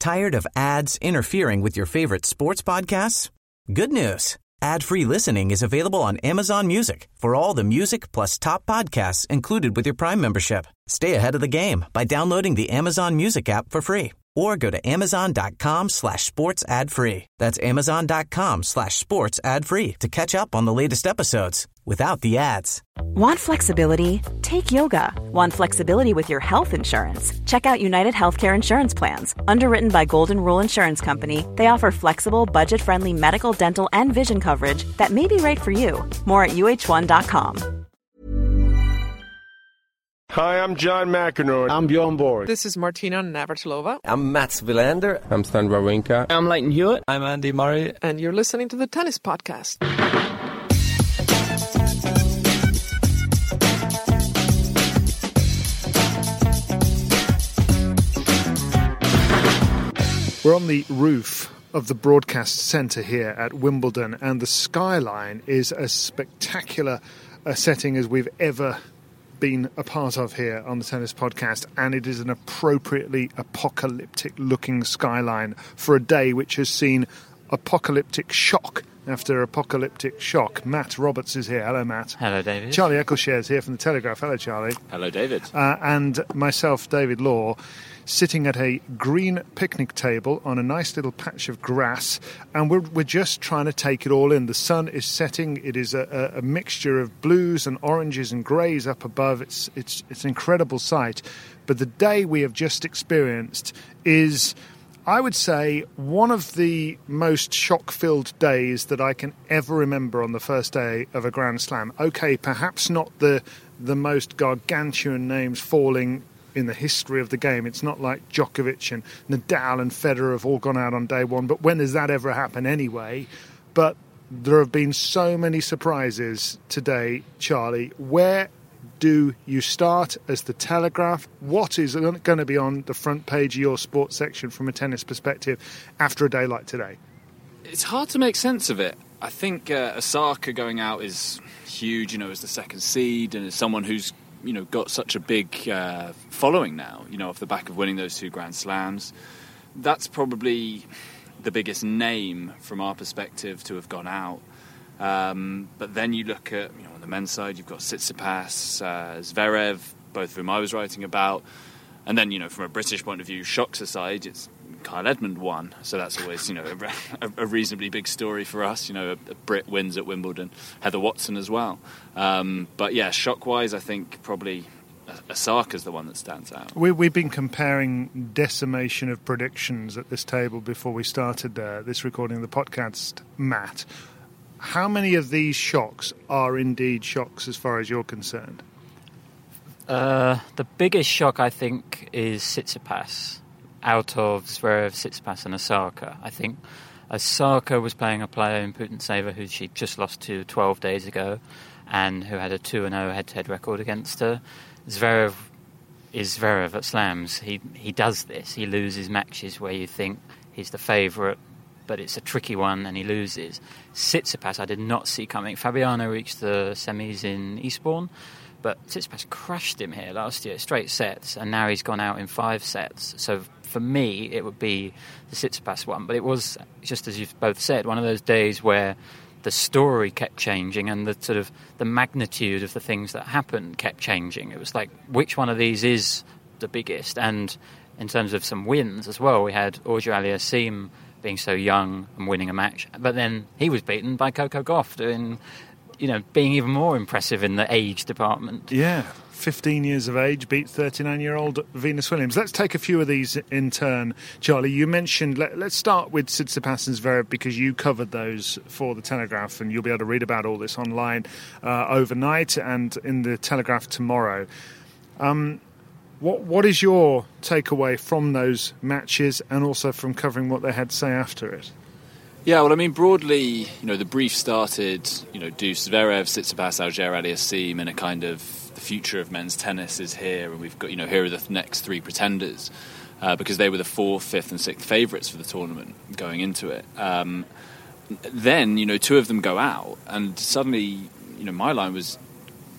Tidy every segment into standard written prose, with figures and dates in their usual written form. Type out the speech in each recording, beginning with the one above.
Tired of ads interfering with your favorite sports podcasts? Good news. Ad-free listening is available on Amazon Music for all the music plus top podcasts included with your Prime membership. Stay ahead of the game by downloading the Amazon Music app for free or go to amazon.com/sports ad free. That's amazon.com/sports ad free to catch up on the latest episodes without the ads. Want flexibility? Take yoga. Want flexibility with your health insurance? Check out United Healthcare Insurance Plans. Underwritten by Golden Rule Insurance Company, they offer flexible, budget-friendly medical, dental, and vision coverage that may be right for you. More at uh1.com. Hi, I'm John McEnroe. I'm Bjorn Borg. This is Martina Navratilova. I'm Mats Wilander. I'm Stan Wawrinka. I'm Leighton Hewitt. I'm Andy Murray. And you're listening to the Tennis Podcast. We're on the roof of the broadcast centre here at Wimbledon, and the skyline is as spectacular a setting as we've ever been a part of here on the Tennis Podcast, and it is an appropriately apocalyptic looking skyline for a day which has seen apocalyptic shock after apocalyptic shock. Matt Roberts is here. Hello, Matt. Hello, David. Charlie Eccleshare is here from the Telegraph. Hello, Charlie. Hello, David. And myself, David Law, sitting at a green picnic table on a nice little patch of grass, and we're just trying to take it all in. The sun is setting. It is a mixture of blues and oranges and greys up above. It's an incredible sight. But the day we have just experienced is, I would say, one of the most shock-filled days that I can ever remember on the first day of a Grand Slam. Okay, perhaps not the most gargantuan names falling in the history of the game. It's not like Djokovic and Nadal and Federer have all gone out on day one, but when does that ever happen anyway? But there have been so many surprises today, Charlie. Where do you start as the Telegraph? What is going to be on the front page of your sports section from a tennis perspective after a day like today? It's hard to make sense of it. I think Osaka going out is huge, as the second seed and as someone who's got such a big following now, off the back of winning those 2 Grand Slams. That's probably the biggest name from our perspective to have gone out. But then you look at, on the men's side, you've got Tsitsipas, Zverev, both of whom I was writing about. And then, from a British point of view, shocks aside, it's Kyle Edmund won. So that's always, a reasonably big story for us. A Brit wins at Wimbledon. Heather Watson as well. But yeah, shock-wise, I think probably Osaka's the one that stands out. We've been comparing decimation of predictions at this table before we started this recording of the podcast, Matt. How many of these shocks are indeed shocks as far as you're concerned? The biggest shock, I think, is Tsitsipas out of Zverev, Tsitsipas and Osaka. I think Osaka was playing a player in Putintseva who she just lost to 12 days ago and who had a 2-0 head-to-head record against her. Zverev is Zverev at Slams. He does this. He loses matches where you think he's the favourite, but it's a tricky one and he loses. Tsitsipas I did not see coming. Fabiano reached the semis in Eastbourne, but Tsitsipas crushed him here last year, straight sets, and now he's gone out in 5 sets. So for me, it would be the Tsitsipas one. But it was, just as you've both said, one of those days where the story kept changing and the sort of the magnitude of the things that happened kept changing. It was like, which one of these is the biggest? And in terms of some wins as well, we had Auger-Aliassime being so young and winning a match, but then he was beaten by Coco Gauff doing, being even more impressive in the age department. Yeah, 15 years of age, beat 39-year-old Venus Williams. Let's take a few of these in turn, Charlie. You mentioned, let's start with Tsitsipas and Zverev because you covered those for the Telegraph, and you'll be able to read about all this online overnight and in the Telegraph tomorrow. What is your takeaway from those matches and also from covering what they had to say after it? Yeah, well, I mean, broadly, the brief started, do Zverev, Tsitsipas, Auger-Aliassime, and a kind of the future of men's tennis is here, and we've got, here are the next 3 pretenders, because they were the 4th, 5th and 6th favourites for the tournament going into it. Then, 2 of them go out, and suddenly, my line was,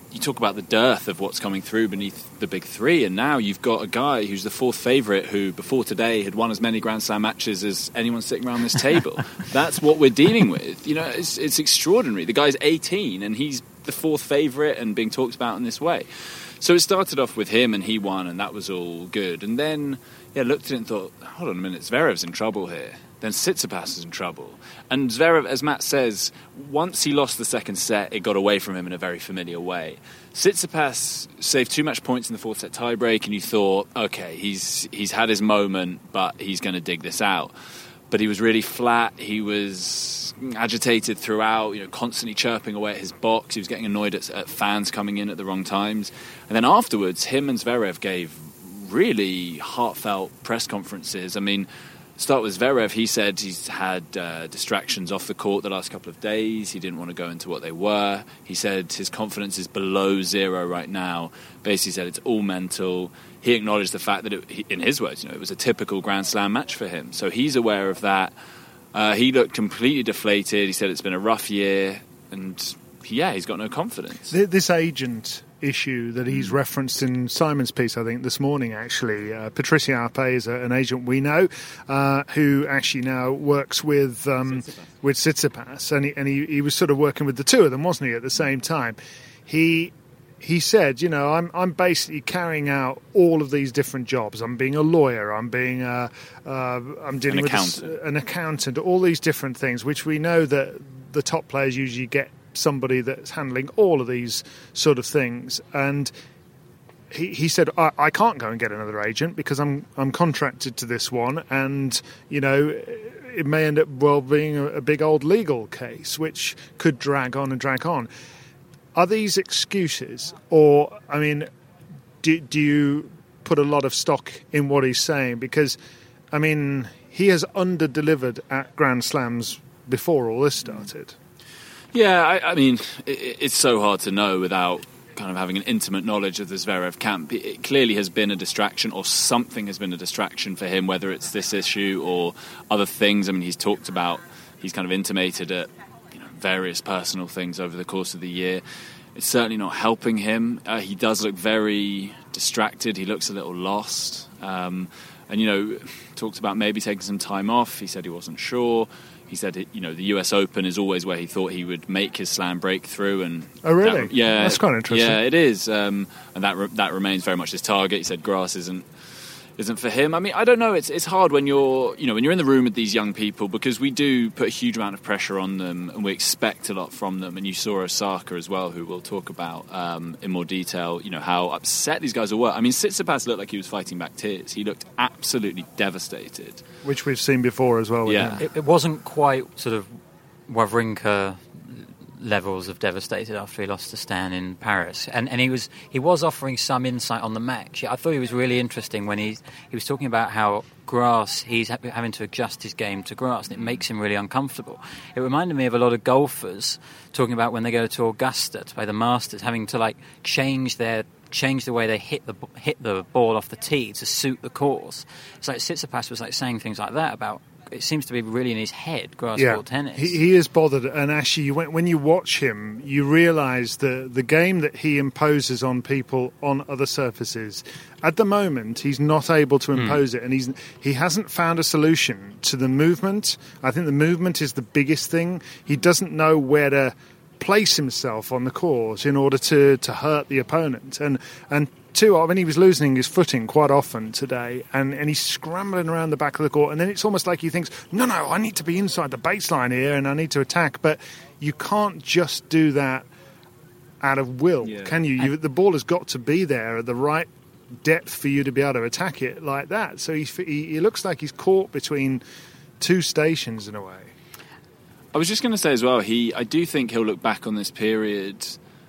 you talk about the dearth of what's coming through beneath the big three, and now you've got a guy who's the fourth favourite who, before today, had won as many Grand Slam matches as anyone sitting around this table. That's what we're dealing with. It's extraordinary. The guy's 18, and he's the fourth favourite and being talked about in this way. So it started off with him, and he won, and that was all good. And then, looked at it and thought, hold on a minute, Zverev's in trouble here. Then Tsitsipas is in trouble. And Zverev, as Matt says, once he lost the second set, it got away from him in a very familiar way. Tsitsipas saved too much points in the fourth set tiebreak, and you thought, okay, he's had his moment, but he's going to dig this out. But he was really flat. He was agitated throughout, constantly chirping away at his box. He was getting annoyed at fans coming in at the wrong times. And then afterwards, him and Zverev gave really heartfelt press conferences. I mean, start with Zverev. He said he's had distractions off the court the last couple of days. He didn't want to go into what they were. He said his confidence is below zero right now. Basically said it's all mental. He acknowledged the fact that, in his words, it was a typical Grand Slam match for him. So he's aware of that. He looked completely deflated. He said it's been a rough year. And, he's got no confidence. This agent issue that he's referenced in Simon's piece, I think, this morning, actually. Patricia Arpe is an agent we know who actually now works with Tsitsipas. And he was sort of working with the two of them, wasn't he, at the same time? He said, I'm basically carrying out all of these different jobs. I'm being a lawyer. I'm being I'm dealing with an accountant. All these different things, which we know that the top players usually get somebody that's handling all of these sort of things. And he said, I can't go and get another agent because I'm contracted to this one, and it may end up being a big old legal case which could drag on and drag on. Are these excuses, or do you put a lot of stock in what he's saying? Because he has under-delivered at Grand Slams before all this started. Yeah, it's so hard to know without kind of having an intimate knowledge of the Zverev camp. It clearly has been a distraction, or something has been a distraction for him, whether it's this issue or other things. He's kind of intimated at various personal things over the course of the year. It's certainly not helping him. He does look very distracted. He looks a little lost. Talked about maybe taking some time off. He said he wasn't sure. He said, the US Open is always where he thought he would make his slam breakthrough. And oh, really? That's quite interesting. Yeah, it is. And that remains very much his target. He said grass isn't for him. I don't know. It's hard when you're in the room with these young people, because we do put a huge amount of pressure on them and we expect a lot from them. And you saw Osaka as well, who we'll talk about in more detail, how upset these guys were. Tsitsipas looked like he was fighting back tears. He looked absolutely devastated. Which we've seen before as well. Yeah. It wasn't quite sort of Wawrinka levels of devastated after he lost to Stan in Paris, and he was offering some insight on the match. I thought he was really interesting when he was talking about how grass, he's having to adjust his game to grass, and it makes him really uncomfortable. It reminded me of a lot of golfers talking about when they go to Augusta to play the Masters, having to change the way they hit the ball off the tee to suit the course. It's like Tsitsipas was saying things like that about. It seems to be really in his head, grass-ball tennis. He is bothered, and actually, when you watch him, you realise the game that he imposes on people on other surfaces. At the moment, he's not able to impose it, and he hasn't found a solution to the movement. I think the movement is the biggest thing. He doesn't know where to place himself on the court in order to hurt the opponent, and he was losing his footing quite often today, and he's scrambling around the back of the court, and then it's almost like he thinks, no, I need to be inside the baseline here and I need to attack. But you can't just do that out of will, can you? The ball has got to be there at the right depth for you to be able to attack it like that. So he looks like he's caught between two stations in a way. I was just going to say as well, I do think he'll look back on this period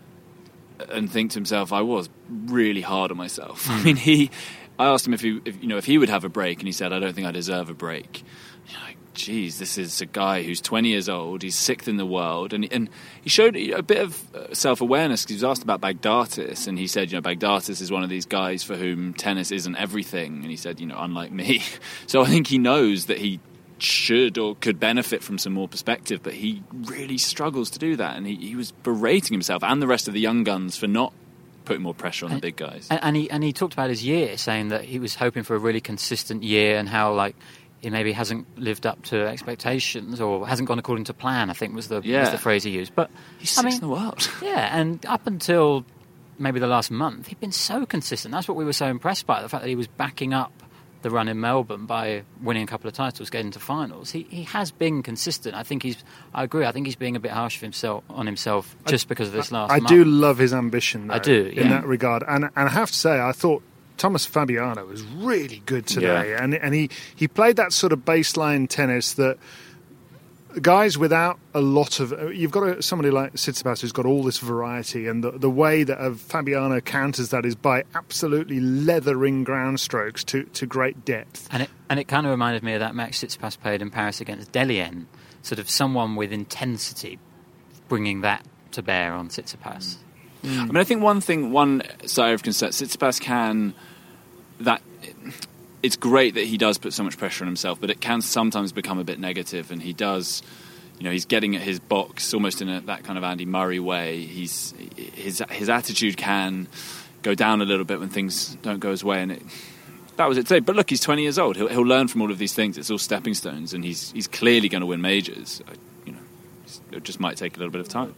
and think to himself, I was really hard on myself. I asked him if he would have a break, and he said, I don't think I deserve a break. Geez, this is a guy who's 20 years old, he's sixth in the world, and he showed a bit of self-awareness, because he was asked about Baghdatis, and he said, Baghdatis is one of these guys for whom tennis isn't everything, and he said, unlike me. So I think he knows that he should or could benefit from some more perspective, but he really struggles to do that, and he was berating himself and the rest of the young guns for not putting more pressure on the big guys. And he talked about his year, saying that he was hoping for a really consistent year and how he maybe hasn't lived up to expectations or hasn't gone according to plan, I think was the phrase he used. But he's sixth in the world. Yeah, and up until maybe the last month, he'd been so consistent. That's what we were so impressed by, the fact that he was backing up the run in Melbourne by winning a couple of titles, getting to finals. He has been consistent. I agree. I think he's being a bit harsh on himself just because of this last month. I do love his ambition, though, I do, in that regard. And I have to say, I thought Thomas Fabiano was really good today. Yeah. And he played that sort of baseline tennis that guys without a lot of... You've got somebody like Tsitsipas who's got all this variety, and the way that Fabiano counters that is by absolutely leathering ground strokes to great depth. And it kind of reminded me of that match Tsitsipas played in Paris against Delienne, sort of someone with intensity bringing that to bear on Tsitsipas. I mean, I think one side of concern, Tsitsipas can... It's great that he does put so much pressure on himself, but it can sometimes become a bit negative, and he does, he's getting at his box almost in that kind of Andy Murray way. His attitude can go down a little bit when things don't go his way, and that was it today. But look, he's 20 years old. He'll learn from all of these things. It's all stepping stones, and he's clearly going to win majors. It just might take a little bit of time.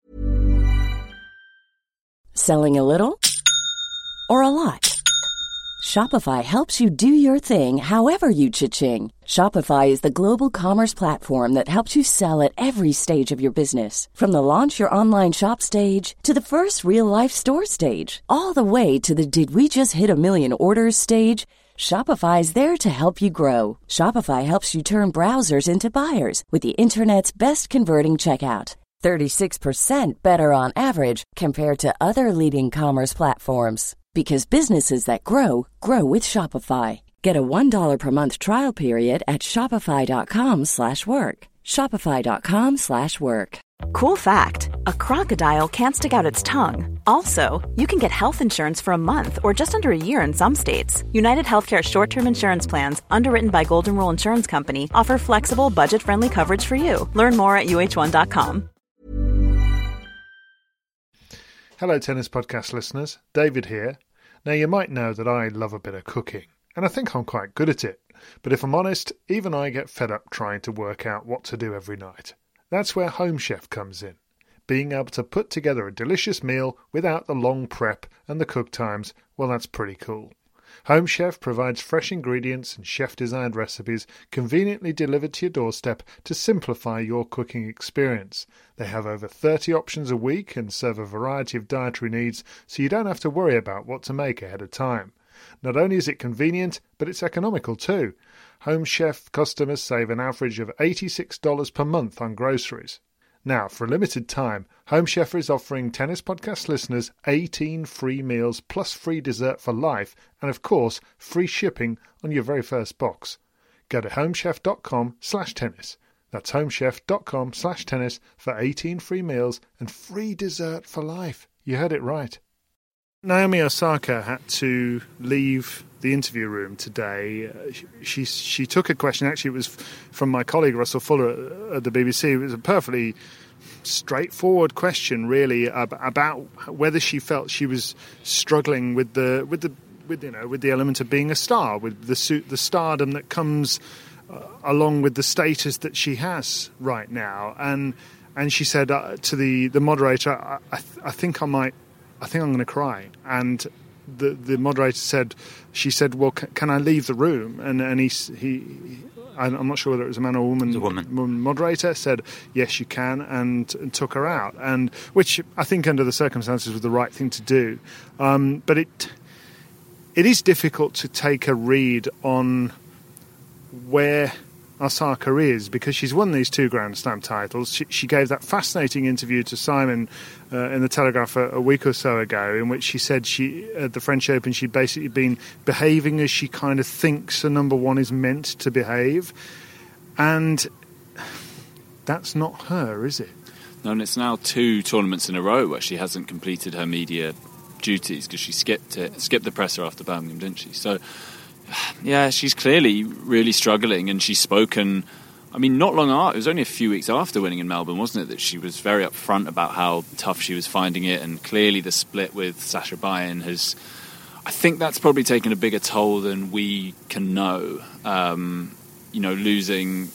Selling a little or a lot? Shopify helps you do your thing however you cha-ching. Shopify is the global commerce platform that helps you sell at every stage of your business. From the launch your online shop stage to the first real-life store stage, all the way to the did we just hit a million orders stage. Shopify is there to help you grow. Shopify helps you turn browsers into buyers with the internet's best converting checkout. 36% better on average compared to other leading commerce platforms. Because businesses that grow with Shopify. Get a $1 per month trial period at shopify.com/work. Shopify.com/work. Cool fact, a crocodile can't stick out its tongue. Also, you can get health insurance for a month or just under a year in some states. United Healthcare short-term insurance plans, underwritten by Golden Rule Insurance Company, offer flexible, budget-friendly coverage for you. Learn more at uh1.com. Hello, Tennis Podcast listeners. David here. Now, you might know that I love a bit of cooking, and I think I'm quite good at it. But if I'm honest, even I get fed up trying to work out what to do every night. That's where Home Chef comes in. Being able to put together a delicious meal without the long prep and the cook times, well, that's pretty cool. Home Chef provides fresh ingredients and chef-designed recipes conveniently delivered to your doorstep to simplify your cooking experience. They have over 30 options a week and serve a variety of dietary needs, so you don't have to worry about what to make ahead of time. Not only is it convenient, but it's economical too. Home Chef customers save an average of $86 per month on groceries. Now, for a limited time, Home Chef is offering Tennis Podcast listeners 18 free meals plus free dessert for life and, of course, free shipping on your very first box. Go to homechef.com/tennis. That's homechef.com/tennis for 18 free meals and free dessert for life. You heard it right. Naomi Osaka had to leave the interview room today. She took a question, actually it was from my colleague Russell Fuller at the BBC. It was a perfectly straightforward question, really, about whether she felt she was struggling with the element of being a star, with the stardom that comes along with the status that she has right now. And she said to the moderator, I think I'm going to cry. And the moderator she said, well, can I leave the room? And I'm not sure whether it was a man or a woman. It was a woman. Moderator said, yes, you can, and took her out. And which I think under the circumstances was the right thing to do. But it is difficult to take a read on where Osaka is, because she's won these 2 Grand Slam titles. She gave that fascinating interview to Simon in the Telegraph a week or so ago, in which she said at the French Open she'd basically been behaving as she kind of thinks a number one is meant to behave, and that's not her, is it? No, and it's now 2 tournaments in a row where she hasn't completed her media duties because she skipped the presser after Birmingham, didn't she? So Yeah, she's clearly really struggling, and she's spoken. I mean, not long after, it was only a few weeks after winning in Melbourne, wasn't it, that she was very upfront about how tough she was finding it, and clearly the split with Sasha Bayan has, I think that's probably taken a bigger toll than we can know. Not losing,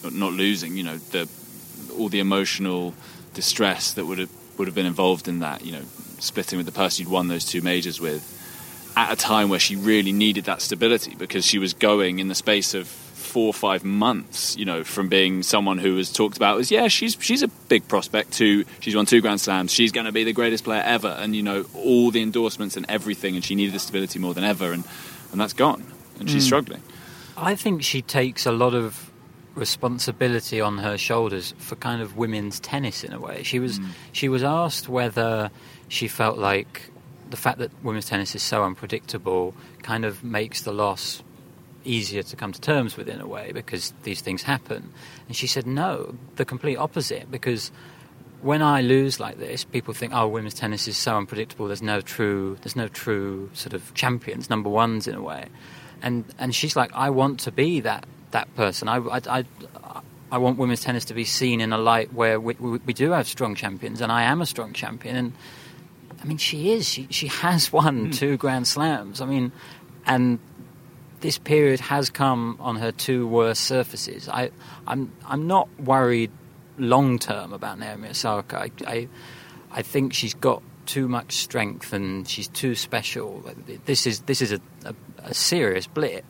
all the emotional distress that would have been involved in that, splitting with the person you'd won those 2 majors with, at a time where she really needed that stability, because she was going in the space of 4 or 5 months, from being someone who was talked about as, she's a big prospect too. She's won 2 Grand Slams. She's going to be the greatest player ever. And, all the endorsements and everything. And she needed the stability more than ever. And that's gone. And she's struggling. I think she takes a lot of responsibility on her shoulders for kind of women's tennis in a way. She was asked whether she felt like the fact that women's tennis is so unpredictable kind of makes the loss easier to come to terms with in a way, because these things happen. And she said no, the complete opposite, because when I lose like this, people think, oh, women's tennis is so unpredictable, there's no true sort of champions, number ones in a way. And she's like, I want to be that person. I want women's tennis to be seen in a light where we do have strong champions, and I am a strong champion. And I mean, she is. She has won 2 Grand Slams. I mean, and this period has come on her 2 worst surfaces. I'm not worried long term about Naomi Osaka. I think she's got too much strength and she's too special. This is a serious blip,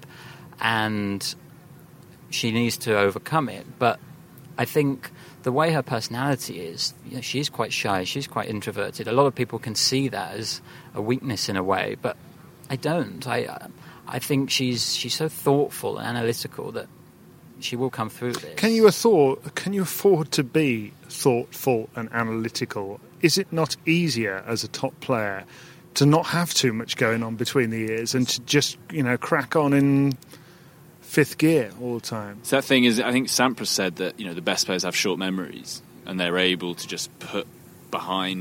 and she needs to overcome it. But I think the way her personality is, she's quite shy, she's quite introverted. A lot of people can see that as a weakness in a way, but I don't. I think she's so thoughtful and analytical that she will come through this. Can you afford to be thoughtful and analytical? Is it not easier as a top player to not have too much going on between the ears and to just, crack on in 5th gear all the time? So that thing is, I think Sampras said that, the best players have short memories, and they're able to just put behind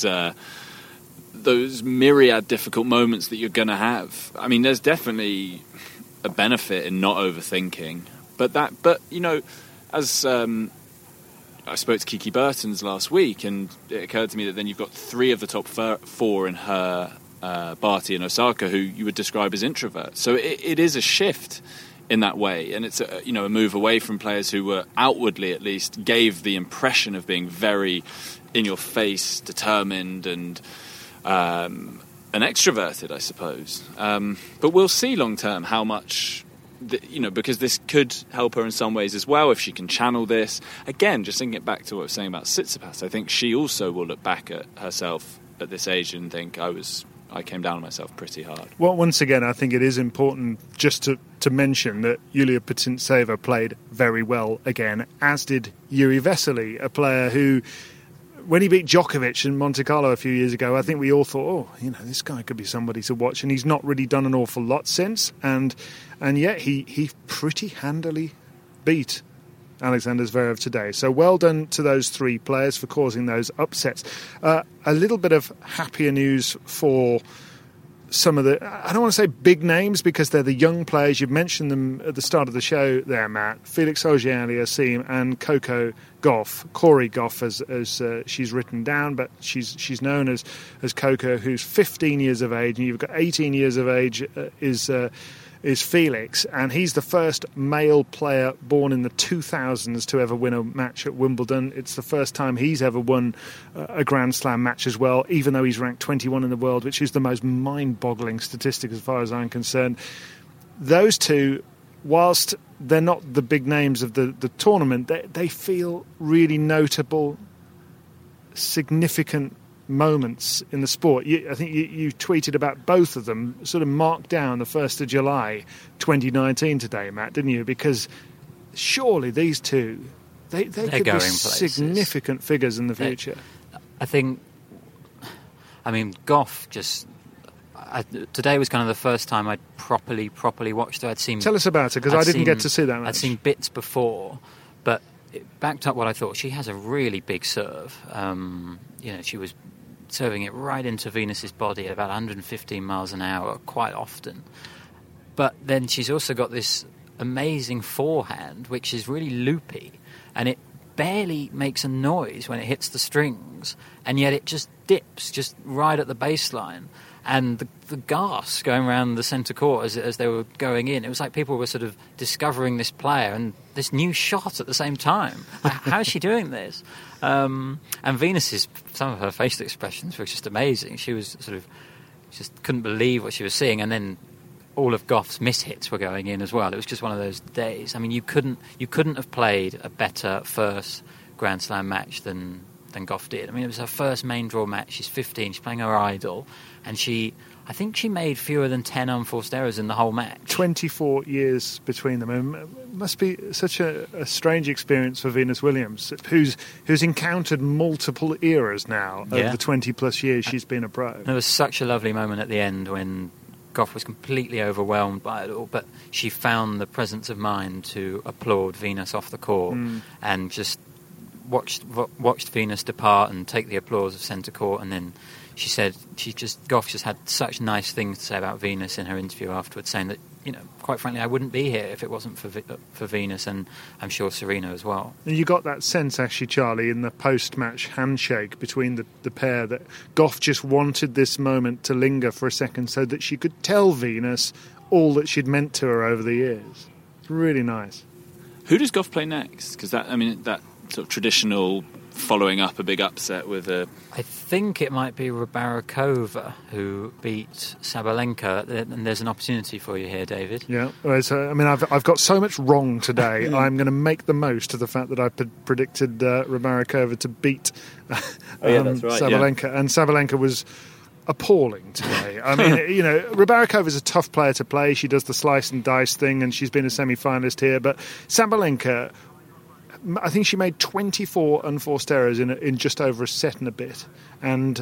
those myriad difficult moments that you're going to have. I mean, there's definitely a benefit in not overthinking. But as I spoke to Kiki Bertens last week, and it occurred to me that then you've got 3 of the top 4 in her, Barty and Osaka, who you would describe as introverts. So it is a shift in that way, and it's a move away from players who were outwardly, at least, gave the impression of being very in your face, determined, and extroverted, I suppose. But we'll see long term how much. Because this could help her in some ways as well if she can channel this. Again, just thinking it back to what I was saying about Tsitsipas, I think she also will look back at herself at this age and think, I came down on myself pretty hard. Well, once again, I think it is important just to mention that Yulia Putintseva played very well again, as did Yuri Vesely, a player who, when he beat Djokovic in Monte Carlo a few years ago, I think we all thought, this guy could be somebody to watch, and he's not really done an awful lot since, and yet he pretty handily beat Alexander Zverev today. So well done to those 3 players for causing those upsets. A little bit of happier news for some of the, I don't want to say big names because they're the young players. You've mentioned them at the start of the show there, Matt. Felix Auger-Aliassime and Coco Gauff. Corey Gauff, as she's written down, but she's known as Coco, who's 15 years of age, and you've got 18 years of age is Felix, and he's the first male player born in the 2000s to ever win a match at Wimbledon. It's the first time he's ever won a Grand Slam match as well, even though he's ranked 21 in the world, which is the most mind-boggling statistic as far as I'm concerned. Those 2, whilst they're not the big names of the tournament, they feel really notable, significant moments in the sport. I think you tweeted about both of them, sort of marked down the 1st of July 2019 today, Matt, didn't you? Because surely these 2, they could be places. Significant figures in the future. I think, Gauff just... today was kind of the first time I'd properly watched her. Tell us about her, because I didn't get to see that much. I'd seen bits before, but it backed up what I thought. She has a really big serve. She was serving it right into Venus's body at about 115 miles an hour quite often. But then she's also got this amazing forehand, which is really loopy, and it barely makes a noise when it hits the strings, and yet it just dips just right at the baseline. And the gas going around the centre court as they were going in, it was like people were sort of discovering this player and this new shot at the same time. How is she doing this? And Venus's, some of her facial expressions were just amazing. She was sort of just couldn't believe what she was seeing, and then all of Gough's mishits were going in as well. It was just one of those days. I mean, you couldn't have played a better first Grand Slam match than Gough's did. I mean, it was her first main draw match. She's 15. She's playing her idol, and I think she made fewer than 10 unforced errors in the whole match. 24 years between them. And it must be such a strange experience for Venus Williams, who's encountered multiple eras now over the 20-plus years she's been a pro. There was such a lovely moment at the end when Gough was completely overwhelmed by it all, but she found the presence of mind to applaud Venus off the court and just watched Venus depart and take the applause of centre court. And then she said Gough just had such nice things to say about Venus in her interview afterwards, saying that, quite frankly, I wouldn't be here if it wasn't for Venus, and I'm sure Serena as well. And you got that sense, actually, Charlie, in the post-match handshake between the pair, that Gough just wanted this moment to linger for a second so that she could tell Venus all that she'd meant to her over the years. It's really nice. Who does Gough play next? Because that sort of traditional following up a big upset with a... I think it might be Rybarikova who beat Sabalenka, and there's an opportunity for you here, David. Yeah, I've got so much wrong today. I'm going to make the most of the fact that I predicted Rybarikova to beat that's right, Sabalenka, and Sabalenka was appalling today. I mean, Rybarikova is a tough player to play. She does the slice and dice thing, and she's been a semi-finalist here, but Sabalenka, I think she made 24 unforced errors in just over a set and a bit. And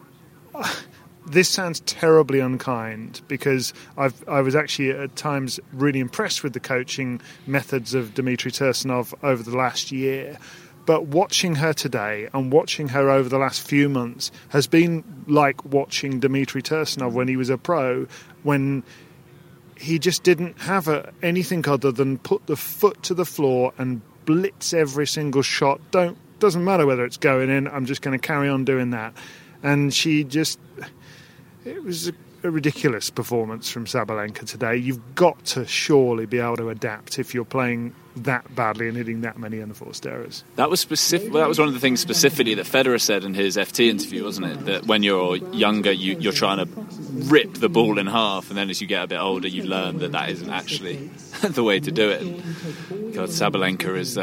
this sounds terribly unkind, because I was actually at times really impressed with the coaching methods of Dmitry Tursunov over the last year. But watching her today and watching her over the last few months has been like watching Dmitry Tursunov when he was a pro, when he just didn't have anything other than put the foot to the floor and blitz every single shot. Doesn't matter whether it's going in, I'm just going to carry on doing that. And it was a ridiculous performance from Sabalenka today. You've got to surely be able to adapt if you're playing that badly and hitting that many unforced errors. That was specific. Well, that was one of the things specifically that Federer said in his FT interview, wasn't it? That when you're younger, you're trying to rip the ball in half, and then as you get a bit older, you learn that isn't actually the way to do it. God, Sabalenka is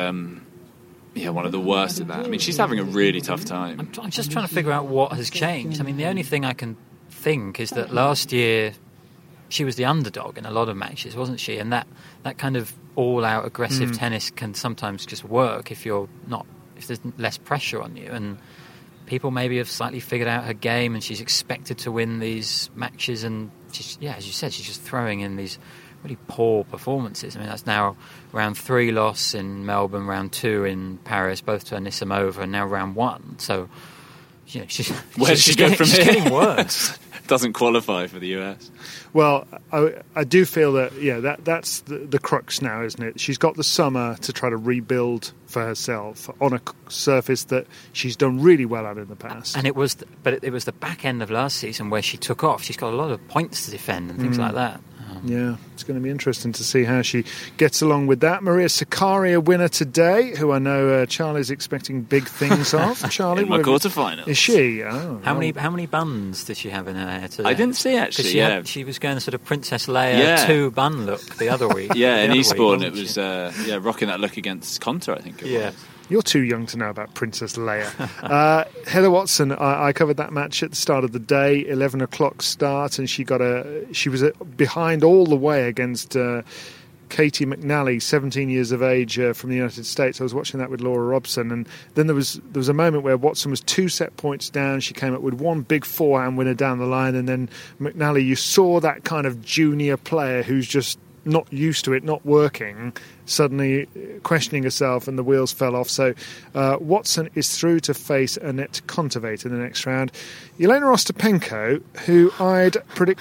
one of the worst at that. I mean, she's having a really tough time. I'm just trying to figure out what has changed. I mean, the only thing I can think is that last year she was the underdog in a lot of matches, wasn't she? And that kind of all-out aggressive tennis can sometimes just work if there's less pressure on you. And people maybe have slightly figured out her game, and she's expected to win these matches. And as you said, she's just throwing in these really poor performances. I mean, that's now round 3 loss in Melbourne, round 2 in Paris, both to Anisimova, and now round 1. So, she's getting worse. Doesn't qualify for the US. Well, I do feel that that's the crux now, isn't it? She's got the summer to try to rebuild for herself on a surface that she's done really well at in the past. And it was the back end of last season where she took off. She's got a lot of points to defend and things like that. Yeah, it's going to be interesting to see how she gets along with that. Maria Sakkari, a winner today, who I know Charlie's expecting big things of. Charlie, in my quarterfinal. Is she? Oh, how many buns did she have in her hair today? I didn't see, actually. She was going sort of Princess Leia 2 bun look the other week. In Eastbourne it was rocking that look against Konta, I think it was. You're too young to know about Princess Leia. Heather Watson, I covered that match at the start of the day, 11 o'clock start, and she was behind all the way against Katie McNally, 17 years of age, from the United States. I was watching that with Laura Robson, and then there was a moment where Watson was 2 set points down. She came up with one big forehand winner down the line, and then McNally, you saw that kind of junior player who's just not used to it, not working, suddenly questioning herself, and the wheels fell off. So Watson is through to face Annette Kontaveit in the next round. Elena Ostapenko, who I'd predicted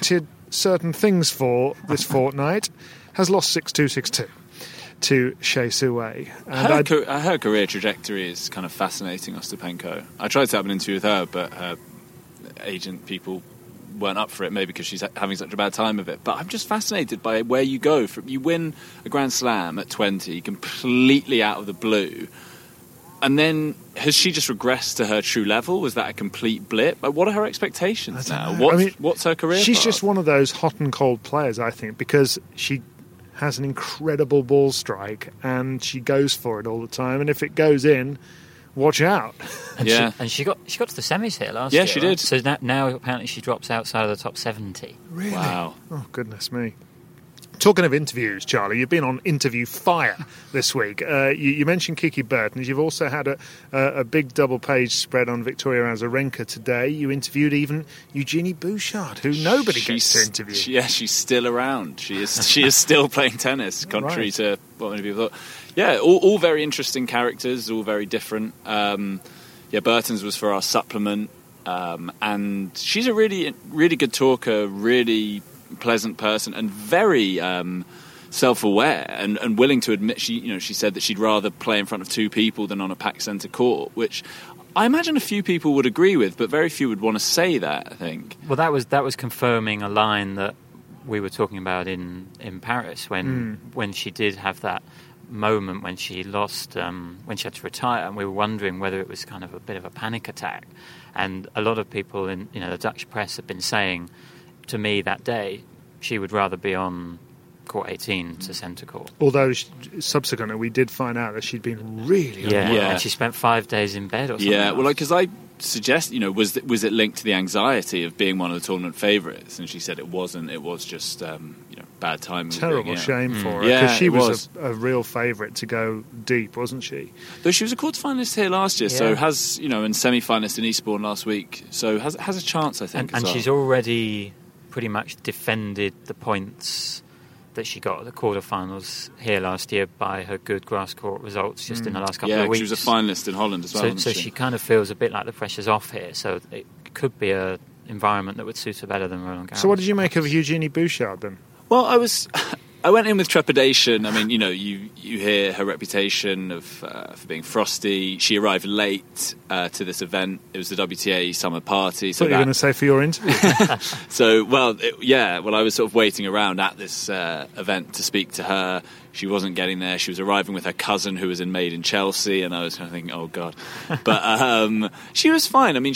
certain things for this fortnight, has lost 6-2, 6-2 to Hsieh Su-wei. Her career trajectory is kind of fascinating, Ostapenko. I tried to have an interview with her, but her agent people weren't up for it, maybe because she's having such a bad time of it. But I'm just fascinated by where you go. You win a Grand Slam at 20, completely out of the blue, and then has she just regressed to her true level? Was that a complete blip? What are her expectations now? What's her career She's path? just one of those hot and cold players, I think, because she has an incredible ball strike and she goes for it all the time. And if it goes in, watch out. And she got to the semis here last year. Yeah, she did. So now apparently she drops outside of the top 70. Really? Wow. Oh, goodness me. Talking of interviews, Charlie, you've been on interview fire this week. You mentioned Kiki Bertens. You've also had a big double-page spread on Victoria Azarenka today. You interviewed even Eugenie Bouchard, who nobody gets to interview. She's still around. She is still playing tennis, contrary to what many people thought. Yeah, all very interesting characters, all very different. Bertens was for our supplement, and she's a really, really good talker, really pleasant person, and very self-aware and willing to admit. She said that she'd rather play in front of two people than on a packed centre court, which I imagine a few people would agree with, but very few would want to say that, I think. Well, that was confirming a line that we were talking about in Paris when she did have that moment when she lost, when she had to retire, and we were wondering whether it was kind of a bit of a panic attack. And a lot of people in the Dutch press have been saying to me that day she would rather be on court 18 to centre court. Although subsequently we did find out that she'd been really and she spent 5 days in bed or something. Yeah, well, because I suggest, was it linked to the anxiety of being one of the tournament favourites? And she said it wasn't. It was just bad timing. Terrible shame for her, because she was a real favourite to go deep, wasn't she? Though she was a quarter-finalist here last year, so has and semi-finalist in Eastbourne last week, so has a chance, I think. And she's already pretty much defended the points that she got at the quarterfinals here last year by her good grass court results just in the last couple of weeks. She was a finalist in Holland as well. So she kind of feels a bit like the pressure's off here. So it could be an environment that would suit her better than Roland Garros. So what did you make of Eugenie Bouchard then? Well, I went in with trepidation. I mean, you hear her reputation for being frosty. She arrived late to this event. It was the WTA summer party. So what are you going to say for your interview? I was sort of waiting around at this event to speak to her. She wasn't getting there. She was arriving with her cousin who was in Made in Chelsea, and I was kind of thinking, oh, God. But she was fine. I mean,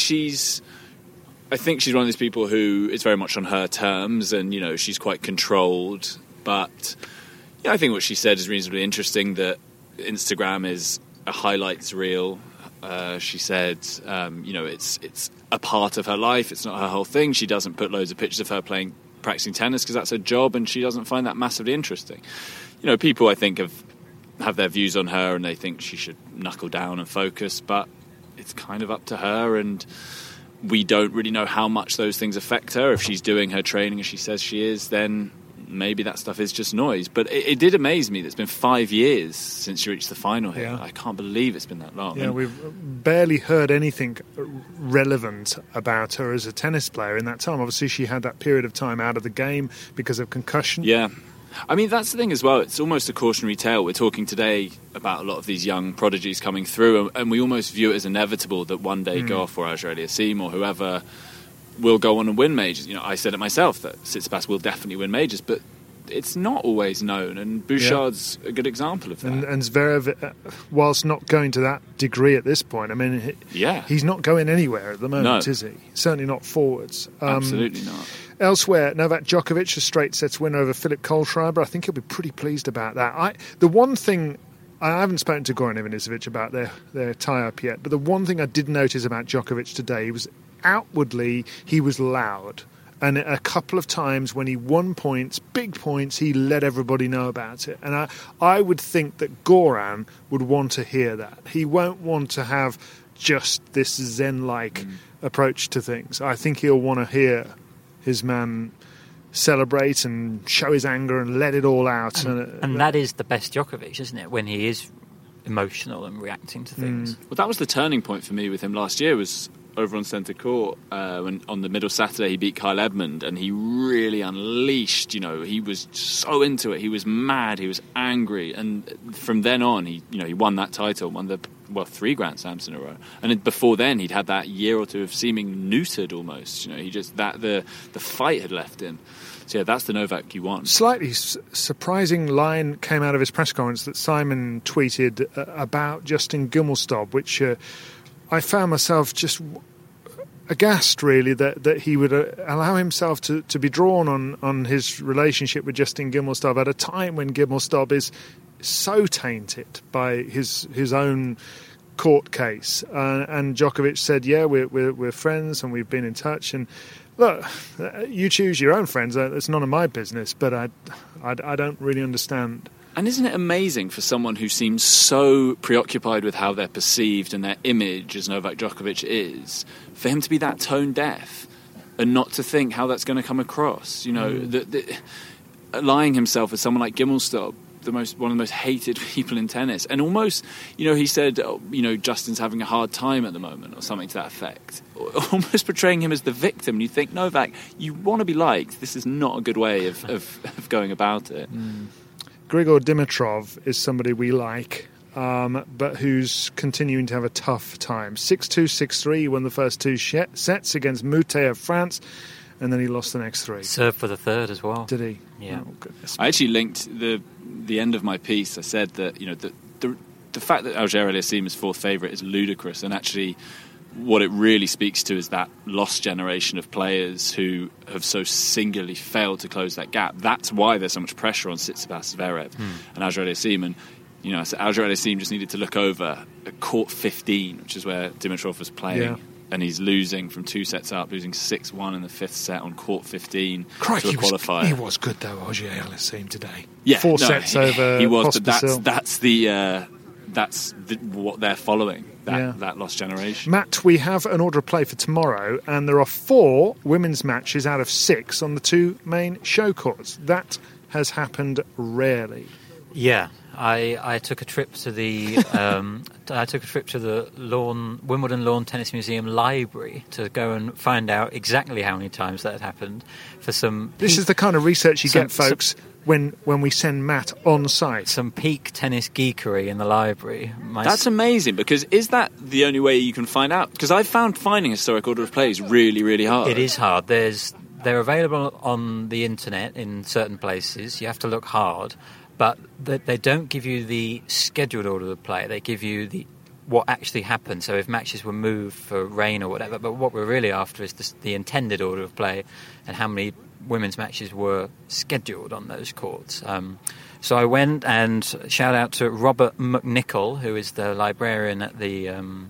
I think she's one of these people who is very much on her terms, and, she's quite controlled. But I think what she said is reasonably interesting, that Instagram is a highlights reel. She said, it's a part of her life. It's not her whole thing. She doesn't put loads of pictures of her practicing tennis because that's her job, and she doesn't find that massively interesting. People, I think, have their views on her, and they think she should knuckle down and focus, but it's kind of up to her, and we don't really know how much those things affect her. If she's doing her training as she says she is, then maybe that stuff is just noise. But it did amaze me that it's been 5 years since she reached the final here. I can't believe it's been that long. Yeah, we've barely heard anything relevant about her as a tennis player in that time. Obviously, she had that period of time out of the game because of concussion. Yeah. I mean, that's the thing as well. It's almost a cautionary tale. We're talking today about a lot of these young prodigies coming through, and we almost view it as inevitable that one day Goff or Auger-Aliassime or whoever will go on and win majors. I said it myself that Tsitsipas will definitely win majors, but it's not always known, and Bouchard's a good example of that. And Zverev, whilst not going to that degree at this point, I mean, he's not going anywhere at the moment, is he? Certainly not forwards. Absolutely not. Elsewhere, Novak Djokovic, a straight sets winner over Philip Kohlschreiber. I think he'll be pretty pleased about that. The one thing, I haven't spoken to Goran Ivanisevic about their tie-up yet, but the one thing I did notice about Djokovic today was outwardly he was loud. And a couple of times when he won points, big points, he let everybody know about it. And I would think that Goran would want to hear that. He won't want to have just this Zen-like approach to things. I think he'll want to hear his man celebrate and show his anger and let it all out. And that is the best Djokovic, isn't it? When he is emotional and reacting to things. Well, that was the turning point for me with him last year, was over on centre court when on the middle Saturday he beat Kyle Edmund, and he really unleashed. He was so into it. He was mad. He was angry, and from then on, he won that title, won the 3 Grand Slams in a row. And before then, he'd had that year or two of seeming neutered almost. He just the fight had left him. So yeah, that's the Novak you want. Slightly surprising line came out of his press conference that Simon tweeted about Justin Gimelstob, which I found myself just aghast, really, that he would allow himself to be drawn on his relationship with Justin Gimelstob at a time when Gimelstob is so tainted by his own court case. And Djokovic said, yeah, we're friends and we've been in touch. And look, you choose your own friends. It's none of my business, but I don't really understand. And isn't it amazing for someone who seems so preoccupied with how they're perceived and their image as Novak Djokovic is, for him to be that tone deaf and not to think how that's going to come across? Allying himself with someone like Gimelstob, one of the most hated people in tennis, and almost, he said, Justin's having a hard time at the moment, or something to that effect, almost portraying him as the victim. And you think, Novak, you want to be liked. This is not a good way of going about it. Grigor Dimitrov is somebody we like, but who's continuing to have a tough time. 6-2, 6-3, won the first 2 sets against Moutet of France, and then he lost the next 3. Served for the third as well. Did he? Yeah. Oh, goodness. I actually linked the end of my piece. I said that the fact that Auger-Aliassime is 4th favourite is ludicrous, and actually what it really speaks to is that lost generation of players who have so singularly failed to close that gap. That's why there's so much pressure on Tsitsipas, Zverev and Auger-Aliassime. And Auger-Aliassime just needed to look over at court 15, which is where Dimitrov was playing. Yeah. And he's losing from 2 sets up, losing 6-1 in the 5th set on court 15 to a qualifier. He was good though, Auger-Aliassime today. Yeah, 4 sets over. He was, but that's what they're following. That lost generation. Matt, we have an order of play for tomorrow, and there are 4 women's matches out of 6 on the 2 main show courts. That has happened rarely. Yeah. I took a trip to the Wimbledon Lawn Tennis Museum library to go and find out exactly how many times that had happened. This is the kind of research you get, folks, when we send Matt on site. Some peak tennis geekery in the library. That's amazing, because is that the only way you can find out? Because I've found finding historic order of plays really, really hard. It is hard. They're available on the internet in certain places. You have to look hard. But they don't give you the scheduled order of play. They give you what actually happened. So if matches were moved for rain or whatever. But what we're really after is the intended order of play and how many women's matches were scheduled on those courts. So I went, and shout out to Robert McNichol, who is the librarian at in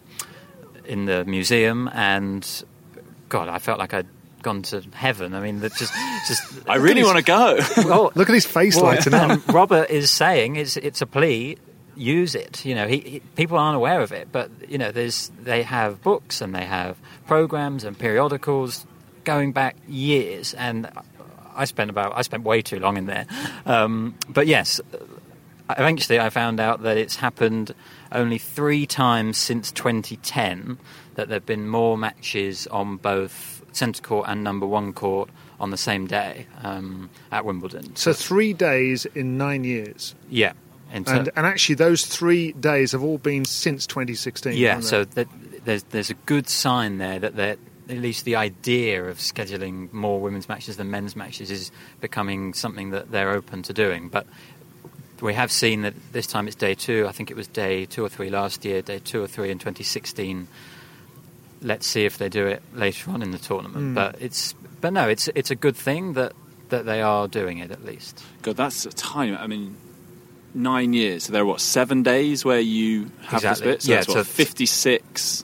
the museum. And God, I felt like I'd gone to heaven. I mean, that just I really want to go. Well, look at his face lighting up. Robert is saying it's a plea. Use it. People aren't aware of it, but they have books and they have programs and periodicals going back years, and I spent way too long in there. But yes, eventually I found out that it's happened only 3 times since 2010 that there have been more matches on both centre court and number 1 court on the same day at Wimbledon. So 3 days in 9 years. Yeah. And actually those 3 days have all been since 2016. Yeah, so there's a good sign there that at least the idea of scheduling more women's matches than men's matches is becoming something that they're open to doing. But we have seen that this time it's day 2. I think it was day 2 or 3 last year, day 2 or 3 in 2016. Let's see if they do it later on in the tournament. But it's a good thing that they are doing it, at least. God, that's a time. I mean, 9 years. So there are 7 days where you have this bit. So that's 56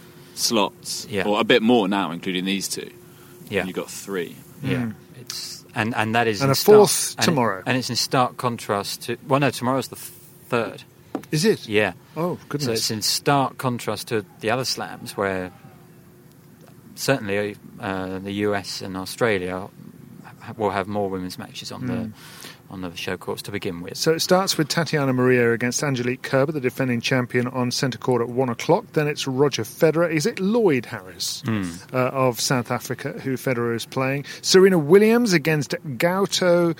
slots, or a bit more now, including these 2. Yeah, and you've got 3. Yeah, it's and that is and a 4th tomorrow, and it's in stark contrast to. Well, no, tomorrow's the 3rd. Is it? Yeah. Oh, goodness. So it's in stark contrast to the other slams where. Certainly, the US and Australia will have more women's matches on on the show courts to begin with. So it starts with Tatiana Maria against Angelique Kerber, the defending champion, on centre court at 1 o'clock. Then it's Roger Federer. Is it Lloyd Harris of South Africa who Federer is playing? Serena Williams against Gato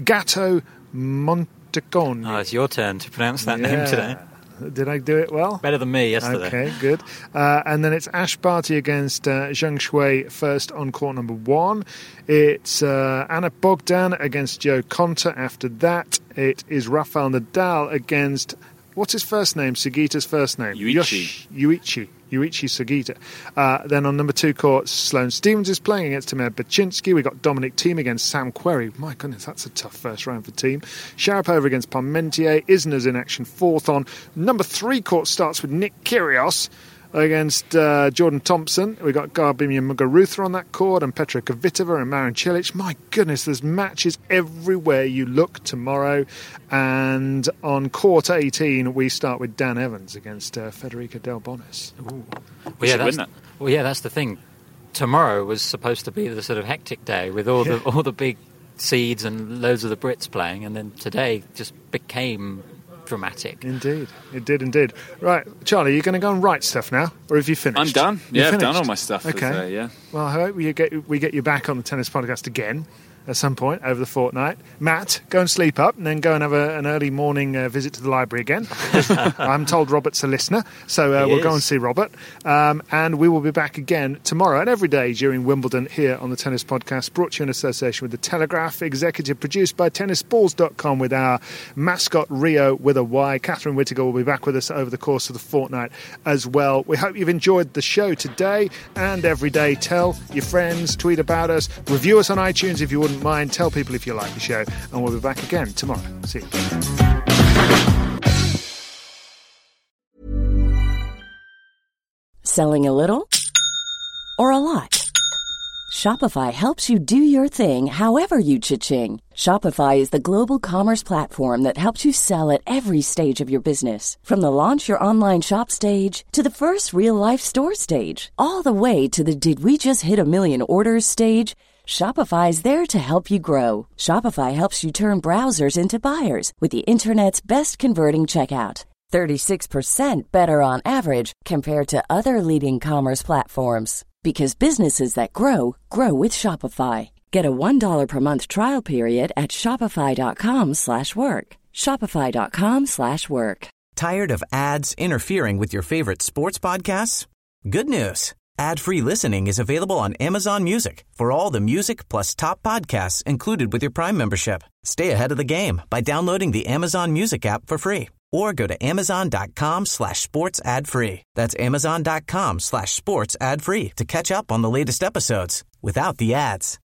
Montecone. Oh, it's your turn to pronounce that name today. Did I do it well? Better than me yesterday. Okay, good. And then it's Ash Barty against Zheng Shui first on court number 1. It's Anna Bogdan against Joe Conter after that. It is Rafael Nadal against, what's his first name? Sugita's first name? Yuichi Sugita. Then on number 2 court, Sloane Stephens is playing against Timur Baczynski. We've got Dominic Thiem against Sam Querrey. My goodness, that's a tough first round for Thiem. Sharapova against Parmentier. Isner's in action 4th on. Number 3 court starts with Nick Kyrgios against Jordan Thompson. We've got Garbine Muguruza on that court and Petra Kvitova and Marin Cilic. My goodness, there's matches everywhere you look tomorrow. And on court 18, we start with Dan Evans against Federica Del Bonis. Well, that's the thing. Tomorrow was supposed to be the sort of hectic day with all the big seeds and loads of the Brits playing, and then today just became dramatic. Indeed, it did indeed. Right, Charlie, you're going to go and write stuff now, or have you finished? I'm done. You're I've finished? done all my stuff. Okay. Well, I hope we get you back on the Tennis Podcast again at some point over the fortnight. Matt, go and sleep up and then go and have an early morning visit to the library again. I'm told Robert's a listener, so we'll go and see Robert. And we will be back again tomorrow and every day during Wimbledon here on the Tennis Podcast, brought to you in association with The Telegraph, executive produced by tennisballs.com with our mascot Rio with a Y. Catherine Whittaker will be back with us over the course of the fortnight as well. We hope you've enjoyed the show today and every day. Tell your friends, tweet about us, review us on iTunes if you wouldn't mind. Tell people if you like the show, and we'll be back again tomorrow. See you. Selling a little or a lot? Shopify helps you do your thing however you cha-ching. Shopify is the global commerce platform that helps you sell at every stage of your business. From the launch your online shop stage to the first real-life store stage, all the way to the did we just hit a million orders stage. Shopify is there to help you grow. Shopify helps you turn browsers into buyers with the internet's best converting checkout. 36% better on average compared to other leading commerce platforms. Because businesses that grow, grow with Shopify. Get a $1 per month trial period at shopify.com/work. Shopify.com/work. Tired of ads interfering with your favorite sports podcasts? Good news. Ad-free listening is available on Amazon Music for all the music plus top podcasts included with your Prime membership. Stay ahead of the game by downloading the Amazon Music app for free or go to amazon.com/sports ad-free. That's amazon.com/sports ad-free to catch up on the latest episodes without the ads.